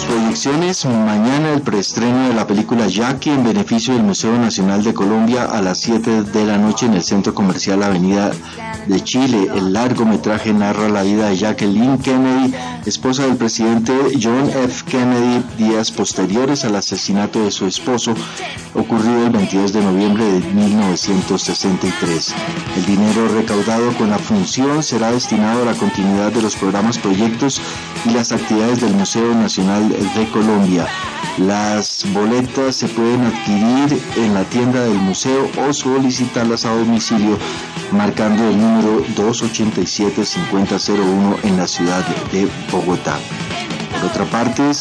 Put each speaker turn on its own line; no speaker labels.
las proyecciones, mañana el preestreno de la película Jackie en beneficio del Museo Nacional de Colombia a las 7 de la noche en el Centro Comercial Avenida de Chile. El largometraje narra la vida de Jacqueline Kennedy, esposa del presidente John F. Kennedy, días posteriores al asesinato de su esposo, ocurrido el 22 de noviembre de 1963. El dinero recaudado con la función será destinado a la continuidad de los programas, proyectos y las actividades del Museo Nacional de Colombia. Las boletas se pueden adquirir en la tienda del museo o solicitarlas a domicilio marcando el número 287-5001 en la ciudad de Bogotá. Por otra parte,